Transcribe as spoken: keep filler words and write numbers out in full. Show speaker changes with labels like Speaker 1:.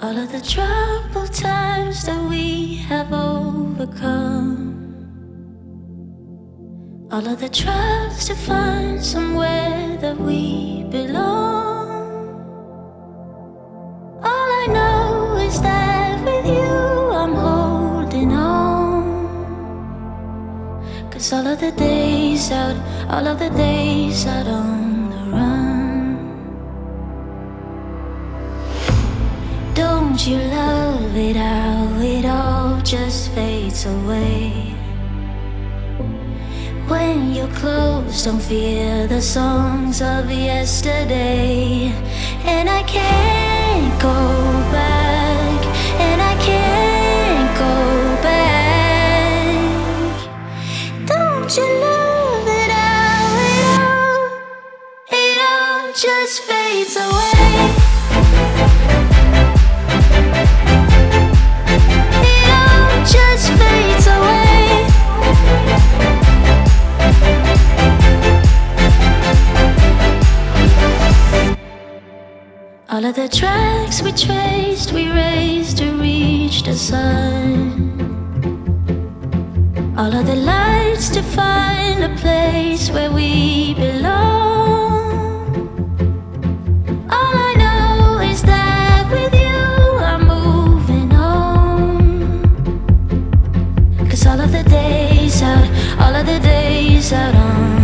Speaker 1: All of the troubled times that we have overcome, all of the tries to find somewhere that we belong. All I know is that with you I'm holding on. 'Cause all of the days out, all of the days out on the run. Don't you love it how it all just fades away? When you're close, don't fear the songs of yesterday. And I can't go back, and I can't go back. Don't you love it how it all, it all just fades away? It all just fades away. All of the tracks we traced, we raced to reach the sun. All of the lights to find a place where we belong. All I know is that with you I'm moving on. 'Cause all of the days out, all of the days out on